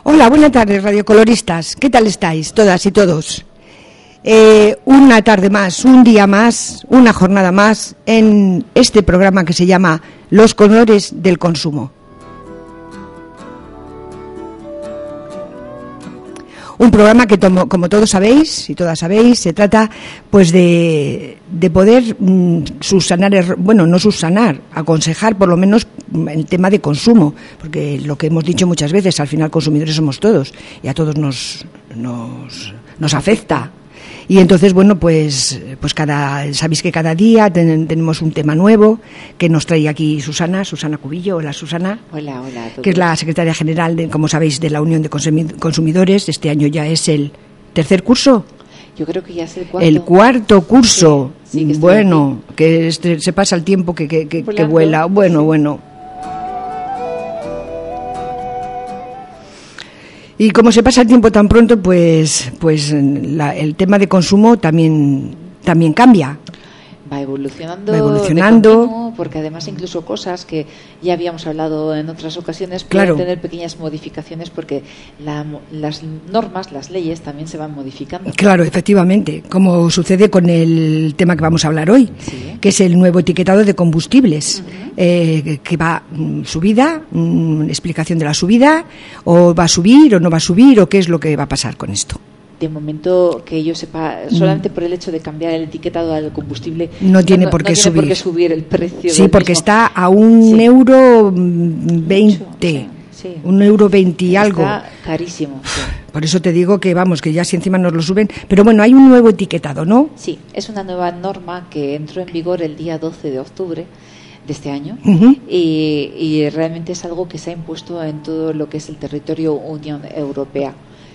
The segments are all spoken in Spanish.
Hola, buenas tardes, radiocoloristas. ¿Qué tal estáis, todas y todos? Una tarde más, un día más, una jornada más en este programa que se llama Los colores del consumo. Un programa que, como todos sabéis y todas sabéis, se trata pues de poder subsanar, bueno, no subsanar, aconsejar por lo menos el tema de consumo, porque lo que hemos dicho muchas veces, al final consumidores somos todos y a todos nos afecta. Y entonces, bueno, pues sabéis que cada día tenemos un tema nuevo que nos trae aquí Susana Cubillo. Hola, Susana. Hola a todos. Que es la secretaria general, como sabéis, de la Unión de Consumidores. Este año ya es el tercer curso. Yo creo que ya es el cuarto. El cuarto curso. Sí, que bueno, que se pasa el tiempo que vuela. Bueno. Y como se pasa el tiempo tan pronto, pues el tema de consumo también cambia. Va evolucionando. De continuo, porque además incluso cosas que ya habíamos hablado en otras ocasiones pueden tener pequeñas modificaciones porque las normas, las leyes también se van modificando. Claro, efectivamente, como sucede con el tema que vamos a hablar hoy, sí, que es el nuevo etiquetado de combustibles, que va subida, explicación de la subida, o va a subir o no va a subir, o qué es lo que va a pasar con esto. De momento que yo sepa, solamente por el hecho de cambiar el etiquetado al combustible no tiene por qué subir el precio. Sí, porque mismo está a €1.20, sí. €1.20 y algo. Está carísimo. Sí. Por eso te digo que que ya si encima nos lo suben. Pero bueno, hay un nuevo etiquetado, ¿no? Sí, es una nueva norma que entró en vigor el día 12 de octubre de este año, y realmente es algo que se ha impuesto en todo lo que es el territorio Unión Europea.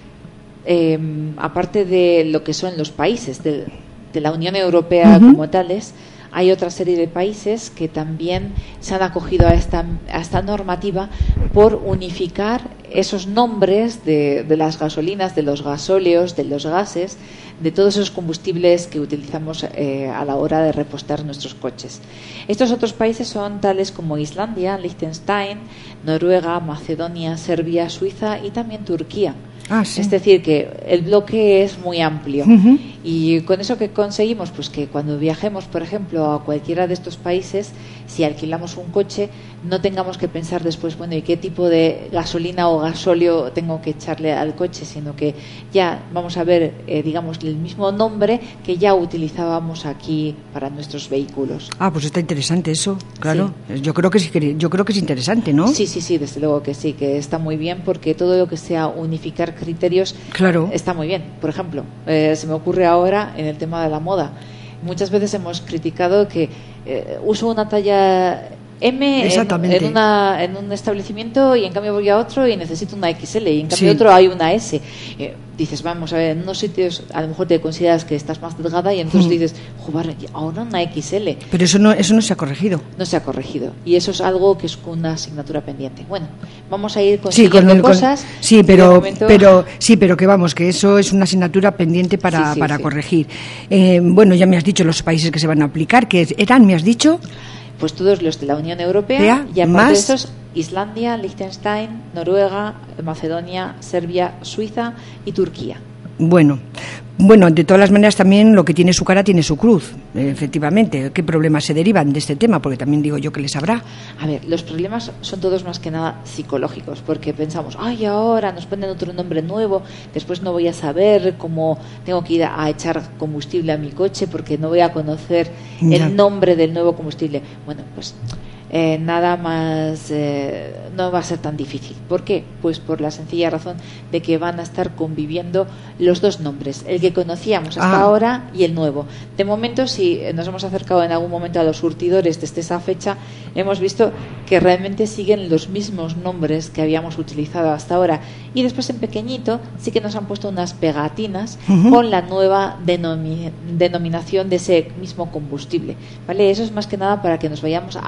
Aparte de lo que son los países de la Unión Europea como tales, hay otra serie de países que también se han acogido a esta normativa por unificar esos nombres de las gasolinas, de los gasóleos, de los gases, de todos esos combustibles que utilizamos a la hora de repostar nuestros coches. Estos otros países son tales como Islandia, Liechtenstein, Noruega, Macedonia, Serbia, Suiza y también Turquía. Sí. Es decir, que el bloque es muy amplio. Y con eso que conseguimos, pues que cuando viajemos, por ejemplo, a cualquiera de estos países, si alquilamos un coche, no tengamos que pensar después, bueno, ¿y qué tipo de gasolina o gasóleo tengo que echarle al coche? Sino que ya vamos a ver, digamos, el mismo nombre que ya utilizábamos aquí para nuestros vehículos. Pues está interesante eso, claro. Sí. Yo creo que es interesante, ¿no? Sí, desde luego que sí, que está muy bien, porque todo lo que sea unificar criterios, claro, está muy bien. Por ejemplo, se me ocurre ahora en el tema de la moda. Muchas veces hemos criticado que uso una talla M en un establecimiento y en cambio voy a otro y necesito una XL y en cambio otro hay una S. Dices, vamos a ver, en unos sitios a lo mejor te consideras que estás más delgada y entonces dices, joder, ahora una XL. Pero eso no se ha corregido. No se ha corregido. Y eso es algo que es una asignatura pendiente. Bueno, vamos a ir consiguiendo cosas. Pero que eso es una asignatura pendiente para corregir. Bueno, ya me has dicho los países que se van a aplicar, que me has dicho. Pues todos los de la Unión Europea y aparte de esos, Islandia, Liechtenstein, Noruega, Macedonia, Serbia, Suiza y Turquía. Bueno, de todas las maneras también lo que tiene su cara tiene su cruz, efectivamente. ¿Qué problemas se derivan de este tema? Porque también digo yo que les habrá. A ver, los problemas son todos más que nada psicológicos, porque pensamos, ahora nos ponen otro nombre nuevo, después no voy a saber cómo tengo que ir a echar combustible a mi coche porque no voy a conocer el nombre del nuevo combustible. Bueno, pues nada más, no va a ser tan difícil. ¿Por qué? Pues por la sencilla razón de que van a estar conviviendo los dos nombres, el que conocíamos hasta ahora y el nuevo. De momento, si nos hemos acercado en algún momento a los surtidores desde esa fecha, hemos visto que realmente siguen los mismos nombres que habíamos utilizado hasta ahora, y después en pequeñito sí que nos han puesto unas pegatinas con la nueva denominación de ese mismo combustible, ¿vale? Eso es más que nada para que nos vayamos adaptando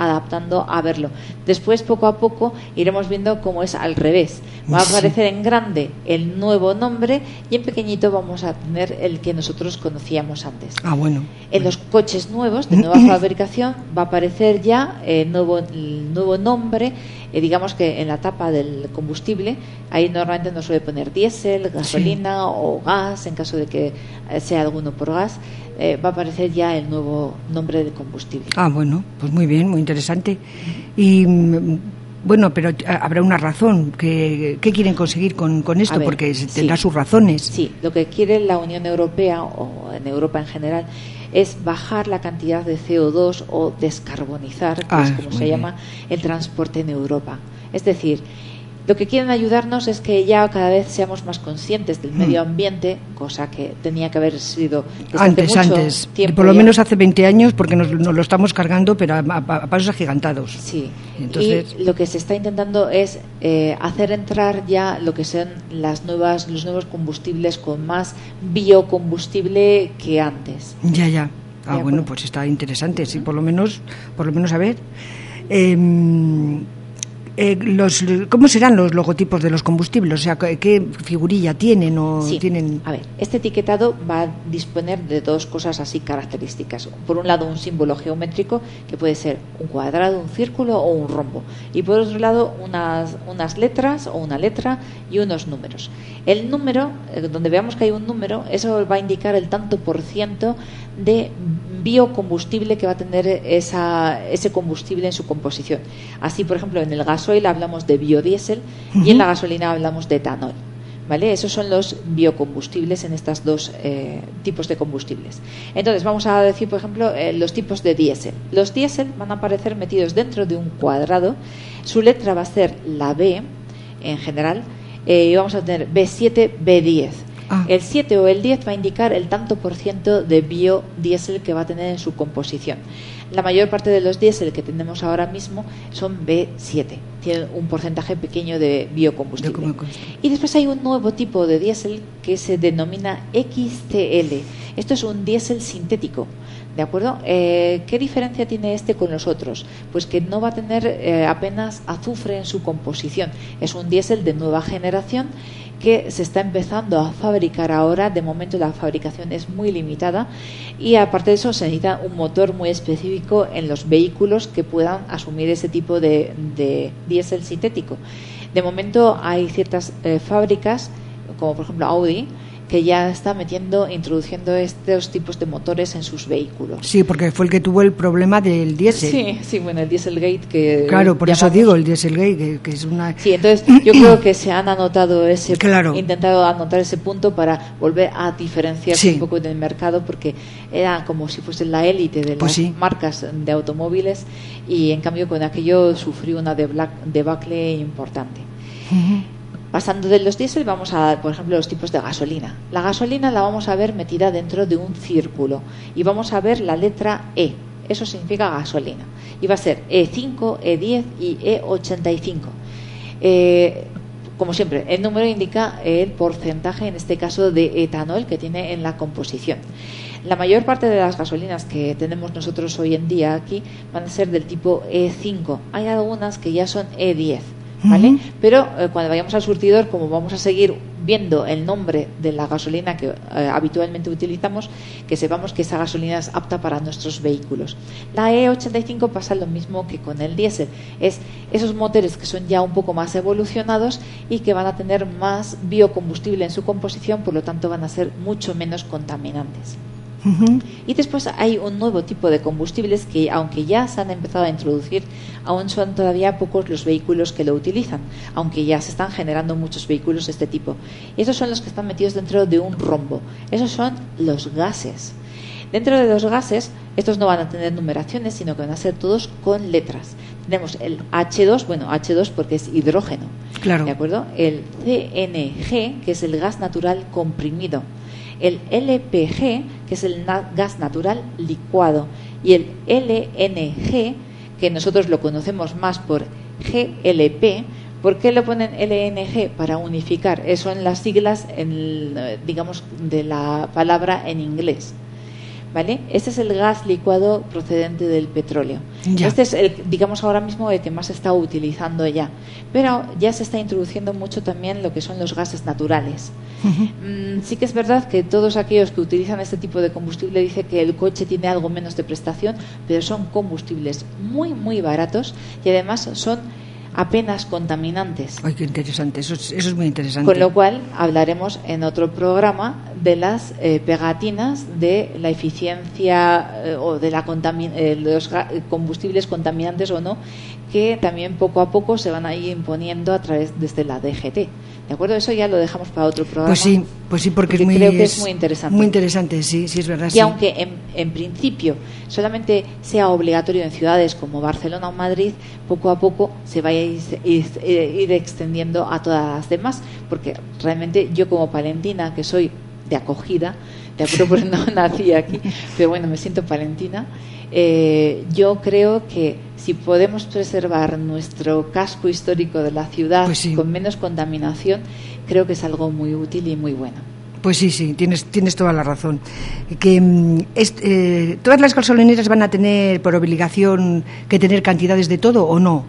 empezando a verlo. Después, poco a poco, iremos viendo cómo es al revés. Va a aparecer en grande el nuevo nombre y en pequeñito vamos a tener el que nosotros conocíamos antes. Bueno. En los coches nuevos de nueva fabricación va a aparecer ya el nuevo nombre. Digamos que en la tapa del combustible, ahí normalmente nos suele poner diésel, gasolina o gas, en caso de que sea alguno por gas, va a aparecer ya el nuevo nombre del combustible. Bueno, pues muy bien, muy interesante. Y bueno, pero habrá una razón. ¿Qué quieren conseguir con esto? Porque tendrá sus razones. Sí, lo que quiere la Unión Europea, o en Europa en general, es bajar la cantidad de CO2 o descarbonizar, que es como se llama, el transporte en Europa. Es decir, lo que quieren ayudarnos es que ya cada vez seamos más conscientes del medio ambiente, cosa que tenía que haber sido desde hace mucho tiempo. Por lo menos hace 20 años, porque nos lo estamos cargando, pero a pasos agigantados. Sí. Entonces, y lo que se está intentando es hacer entrar ya lo que son los nuevos combustibles con más biocombustible que antes. Ya. Bueno, pues está interesante. Sí, por lo menos a ver. ¿Cómo serán los logotipos de los combustibles? O sea, ¿qué figurilla tienen? ¿Tienen? A ver, este etiquetado va a disponer de dos cosas así características. Por un lado, un símbolo geométrico, que puede ser un cuadrado, un círculo o un rombo. Y por otro lado, unas letras o una letra y unos números. El número, donde veamos que hay un número, eso va a indicar el tanto por ciento de biocombustible que va a tener ese combustible en su composición. Así, por ejemplo, en el gasoil hablamos de biodiesel y en la gasolina hablamos de etanol. ¿Vale? Esos son los biocombustibles en estos dos tipos de combustibles. Entonces, vamos a decir, por ejemplo, los tipos de diésel. Los diésel van a aparecer metidos dentro de un cuadrado. Su letra va a ser la B, en general, y vamos a tener B7, B10. El 7 o el 10 va a indicar el tanto por ciento de biodiesel que va a tener en su composición. La mayor parte de los diésel que tenemos ahora mismo son B7, tienen un porcentaje pequeño de biocombustible. Y después hay un nuevo tipo de diésel que se denomina XCL. Esto es un diésel sintético. ¿De acuerdo? ¿Qué diferencia tiene este con los otros? Pues que no va a tener apenas azufre en su composición. Es un diésel de nueva generación que se está empezando a fabricar ahora. De momento la fabricación es muy limitada y aparte de eso se necesita un motor muy específico en los vehículos que puedan asumir ese tipo de diésel sintético. De momento hay ciertas fábricas, como por ejemplo Audi, que ya está introduciendo estos tipos de motores en sus vehículos. Sí, porque fue el que tuvo el problema del diésel. Sí, bueno, el Dieselgate que... Claro, por eso digo, el Dieselgate, que es una... Sí, entonces yo creo que se han anotado intentado anotar ese punto para volver a diferenciarse un poco del mercado, porque era como si fuese la élite de las marcas de automóviles y en cambio con aquello sufrió una debacle importante. Pasando de los diésel, vamos a, por ejemplo, los tipos de gasolina. La gasolina la vamos a ver metida dentro de un círculo y vamos a ver la letra E. Eso significa gasolina. Y va a ser E5, E10 y E85. Como siempre, el número indica el porcentaje, en este caso, de etanol que tiene en la composición. La mayor parte de las gasolinas que tenemos nosotros hoy en día aquí van a ser del tipo E5. Hay algunas que ya son E10. ¿Vale? Pero cuando vayamos al surtidor, como vamos a seguir viendo el nombre de la gasolina que habitualmente utilizamos, que sepamos que esa gasolina es apta para nuestros vehículos. La E85 pasa lo mismo que con el diésel, es esos motores que son ya un poco más evolucionados y que van a tener más biocombustible en su composición, por lo tanto van a ser mucho menos contaminantes. Y después hay un nuevo tipo de combustibles que, aunque ya se han empezado a introducir, aún son todavía pocos los vehículos que lo utilizan, aunque ya se están generando muchos vehículos de este tipo. Y esos son los que están metidos dentro de un rombo. Esos son los gases. Dentro de los gases, estos no van a tener numeraciones, sino que van a ser todos con letras. Tenemos el H2, H2 porque es hidrógeno, claro. ¿De acuerdo? El CNG, que es el gas natural comprimido. El LPG, que es el gas natural licuado, y el LNG, que nosotros lo conocemos más por GLP. ¿Por qué lo ponen LNG? Para unificar. Eso en las siglas, digamos, de la palabra en inglés. ¿vale? Este es el gas licuado procedente del petróleo. Ya. Este es digamos ahora mismo el que más se está utilizando ya, pero ya se está introduciendo mucho también lo que son los gases naturales. Sí que es verdad que todos aquellos que utilizan este tipo de combustible dicen que el coche tiene algo menos de prestación, pero son combustibles muy muy baratos y además son apenas contaminantes. Ay, qué interesante, eso es muy interesante. Con lo cual hablaremos en otro programa de las pegatinas de la eficiencia o de los combustibles contaminantes o no, que también poco a poco se van a ir imponiendo a través desde la DGT. ¿De acuerdo? Eso ya lo dejamos para otro programa. Pues sí, porque creo que es muy interesante. Muy interesante, sí, es verdad. Y sí. aunque en principio solamente sea obligatorio en ciudades como Barcelona o Madrid, poco a poco se va a ir extendiendo a todas las demás, porque realmente yo como palentina, que soy de acogida, de acuerdo, pues no nací aquí, pero bueno, me siento palentina, yo creo que si podemos preservar nuestro casco histórico de la ciudad pues sí, con menos contaminación, creo que es algo muy útil y muy bueno. Pues sí, tienes toda la razón. Que ¿todas las gasolineras van a tener por obligación que tener cantidades de todo o no?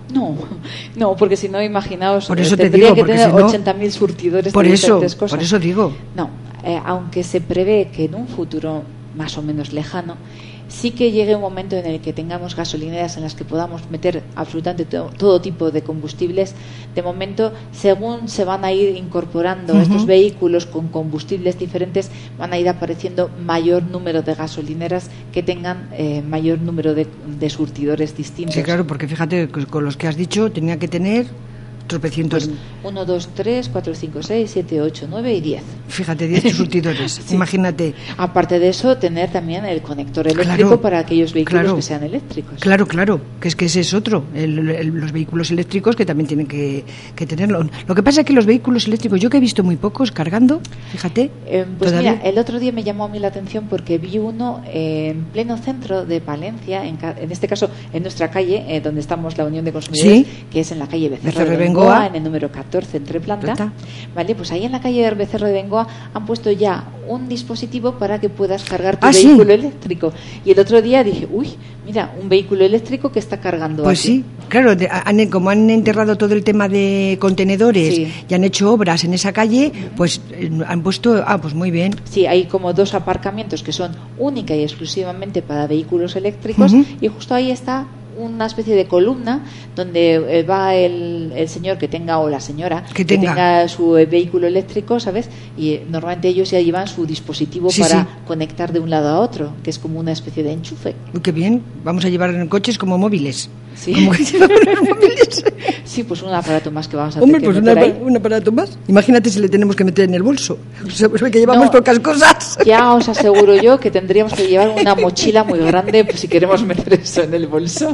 No, porque si no, imaginaos, por eso tendría que digo, tener si no, 80.000 surtidores por de eso, diferentes cosas. Por eso digo. No, aunque se prevé que en un futuro más o menos lejano sí que llegue un momento en el que tengamos gasolineras en las que podamos meter absolutamente todo tipo de combustibles. De momento, según se van a ir incorporando estos vehículos con combustibles diferentes, van a ir apareciendo mayor número de gasolineras que tengan mayor número de surtidores distintos. Sí, claro, porque fíjate, con los que has dicho, tenía que tener tropecientos. Pues 1, 2, 3, 4, 5, 6, 7, 8, 9 y 10. Fíjate, 10 surtidores, sí. Imagínate. Aparte de eso, tener también el conector eléctrico para aquellos vehículos que sean eléctricos. Claro, que ese es otro. Los vehículos eléctricos que también tienen que tenerlo. Lo que pasa es que los vehículos eléctricos, yo que he visto muy pocos cargando, fíjate. Pues mira, el otro día me llamó a mí la atención porque vi uno en pleno centro de Palencia, en este caso en nuestra calle, donde estamos la Unión de Consumidores, que es en la calle Becerro de Bengoa, en el número 14, entre planta. Vale, pues ahí en la calle Becerro de Bengoa han puesto ya un dispositivo para que puedas cargar tu vehículo eléctrico. Y el otro día dije, uy, mira, un vehículo eléctrico que está cargando pues aquí. Sí, claro, como han enterrado todo el tema de contenedores y han hecho obras en esa calle, pues han puesto, pues muy bien. Sí, hay como 2 aparcamientos que son única y exclusivamente para vehículos eléctricos y justo ahí está una especie de columna donde va el señor que tenga o la señora que tenga su vehículo eléctrico, ¿sabes? Y normalmente ellos ya llevan su dispositivo para conectar de un lado a otro, que es como una especie de enchufe. Qué bien, vamos a llevar en coches como móviles. Sí. ¿Cómo que llevamos los móviles? Sí, pues un aparato más que vamos a tener que meter ahí. Un aparato más. Imagínate si le tenemos que meter en el bolso. O sea, pues que llevamos pocas cosas. Ya os aseguro yo que tendríamos que llevar una mochila muy grande pues, si queremos meter eso en el bolso.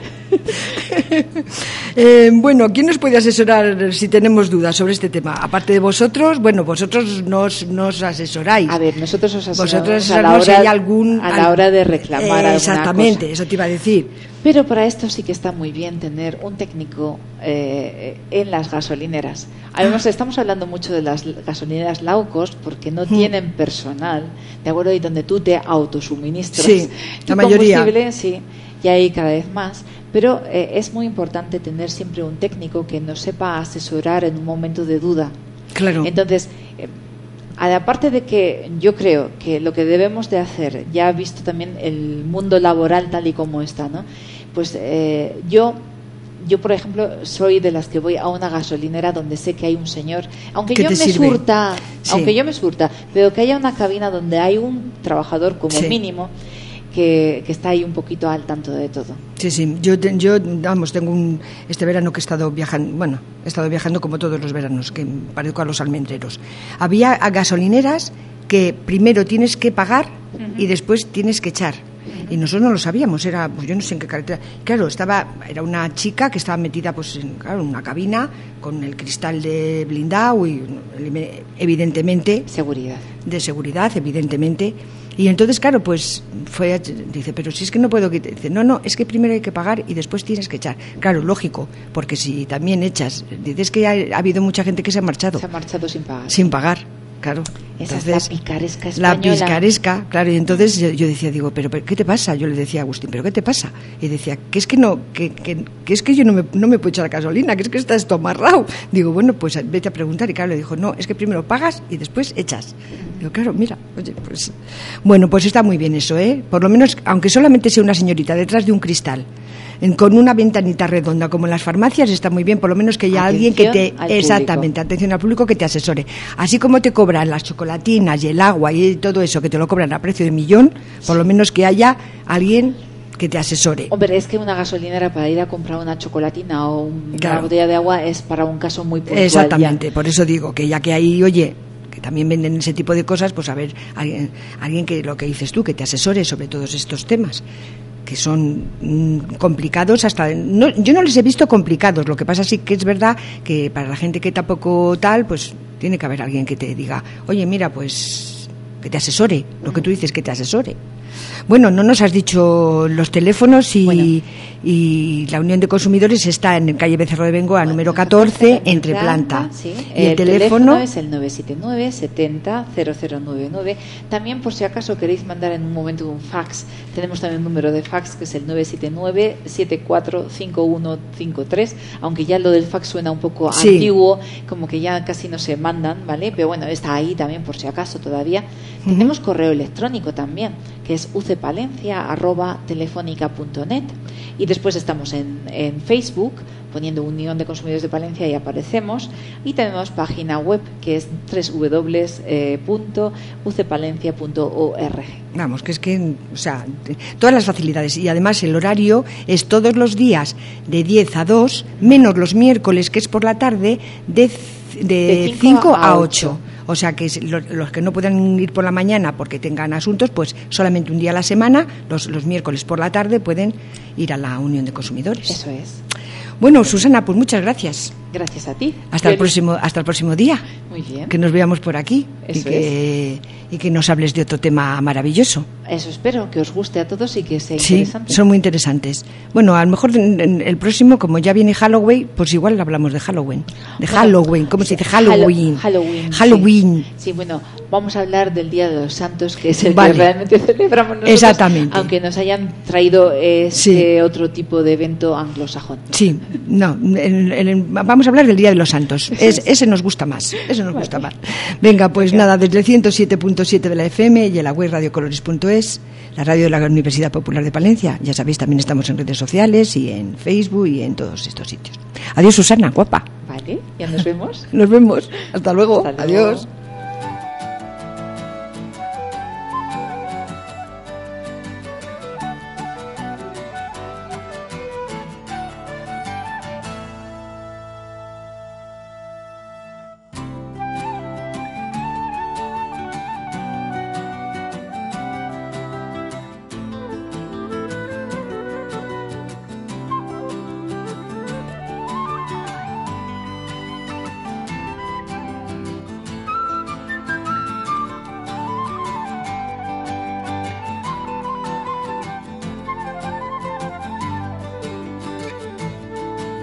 Bueno, ¿quién nos puede asesorar si tenemos dudas sobre este tema? Aparte de vosotros, bueno, vosotros nos asesoráis. A ver, nosotros os asesoramos vosotros a la hora de reclamar alguna exactamente, cosa. Eso te iba a decir. Pero para esto sí que está muy bien tener un técnico en las gasolineras. Además, estamos hablando mucho de las gasolineras low cost porque no tienen personal, ¿de acuerdo? Y donde tú te autosuministras. Sí, la mayoría. Sí, y hay cada vez más. Pero es muy importante tener siempre un técnico que nos sepa asesorar en un momento de duda. Claro. Entonces, aparte de que yo creo que lo que debemos de hacer, ya visto también el mundo laboral tal y como está, ¿no? Pues yo por ejemplo soy de las que voy a una gasolinera donde sé que hay un señor, aunque yo me surta, pero que haya una cabina donde hay un trabajador como mínimo que está ahí un poquito al tanto de todo. Sí, yo vamos, tengo este verano que he estado viajando como todos los veranos, que parezco a los almendreros. Había gasolineras que primero tienes que pagar y después tienes que echar. Y nosotros no lo sabíamos, pues yo no sé en qué carretera. Claro, era una chica que estaba metida pues en una cabina con el cristal de blindado y evidentemente de seguridad, evidentemente. Y entonces, claro, pues dice, pero si es que no puedo quitar. Dice, no, es que primero hay que pagar y después tienes que echar. Claro, lógico, porque si también echas, dices que ha habido mucha gente que se ha marchado. Se ha marchado sin pagar. Sin pagar. claro. Esa Entonces, es la picaresca española. La picaresca, claro. Y entonces yo decía, digo, pero ¿qué te pasa? Yo le decía a Agustín, ¿pero qué te pasa? Y decía, que es que no, que es que yo no me puedo echar la gasolina, que es que está esto amarrado. Digo, bueno, pues vete a preguntar. Y claro, le dijo, no, es que primero pagas y después echas. Digo, claro, mira, oye, pues... Bueno, pues está muy bien eso, ¿eh? Por lo menos, aunque solamente sea una señorita detrás de un cristal, con una ventanita redonda como en las farmacias, está muy bien, por lo menos que haya alguien que te... Exactamente, atención al público, que te asesore. Así como te cobran las chocolatinas y el agua y todo eso, que te lo cobran a precio de millón, por lo menos que haya alguien que te asesore. Hombre, es que una gasolinera para ir a comprar una chocolatina o una botella de agua es para un caso muy puntual. Exactamente, ya. Por eso digo que ya que hay, oye, que también venden ese tipo de cosas, pues a ver, alguien que lo que dices tú, que te asesore sobre todos estos temas, que son complicados hasta... No, yo no les he visto complicados, lo que pasa sí que es verdad que para la gente que tampoco tal, pues tiene que haber alguien que te diga, oye, mira, pues que te asesore, lo que tú dices, que te asesore. Bueno, no nos has dicho los teléfonos y la Unión de Consumidores está en calle Becerro de Bengoa, número 14, entre planta. Sí. Y el teléfono es el 979 70 0099. También, por si acaso queréis mandar en un momento un fax, tenemos también un número de fax que es el 979 745153, aunque ya lo del fax suena un poco antiguo, como que ya casi no se mandan, ¿vale? Pero bueno, está ahí también por si acaso todavía. Tenemos correo electrónico también, que es ucepalencia@telefonica.net, y después estamos en Facebook poniendo Unión de Consumidores de Palencia y aparecemos, y tenemos página web que es www.ucepalencia.org. Vamos, que es que, o sea, todas las facilidades, y además el horario es todos los días de 10 a 2, menos los miércoles, que es por la tarde, de 5 a 8. O sea que los que no puedan ir por la mañana porque tengan asuntos, pues solamente un día a la semana, los miércoles por la tarde, pueden ir a la Unión de Consumidores. Eso es. Bueno, Susana, pues muchas gracias. Gracias a ti. Hasta el próximo día. Muy bien. Que nos veamos por aquí y que nos hables de otro tema maravilloso. Eso espero, que os guste a todos y que sea interesante. Sí, son muy interesantes. Bueno, a lo mejor en el próximo, como ya viene Halloween, pues igual hablamos de Halloween. Halloween, ¿cómo se dice? Halloween. Halloween. Sí, bueno, vamos a hablar del Día de los Santos, que es el que realmente celebramos nosotros. Exactamente. Aunque nos hayan traído otro tipo de evento anglosajón. Sí, no, vamos a hablar del Día de los Santos. Ese nos gusta más. Gusta más. Venga, pues nada, desde el 107.7 de la FM y en la web radiocolores.es, la radio de la Universidad Popular de Palencia. Ya sabéis, también estamos en redes sociales y en Facebook y en todos estos sitios. Adiós, Susana, guapa. Vale, ya nos vemos. Nos vemos. Hasta luego. Hasta luego. Adiós.